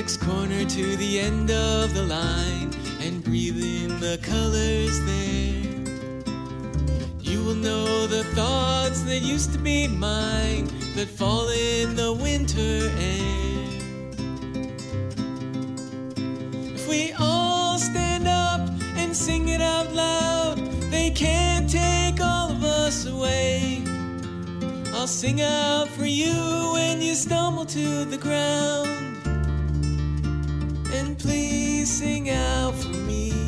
next corner to the end of the line and breathe in the colors there. You will know the thoughts that used to be mine that fall in the winter air. If we all stand up and sing it out loud, they can't take all of us away. I'll sing out for you when you stumble to the ground, and please sing out for me.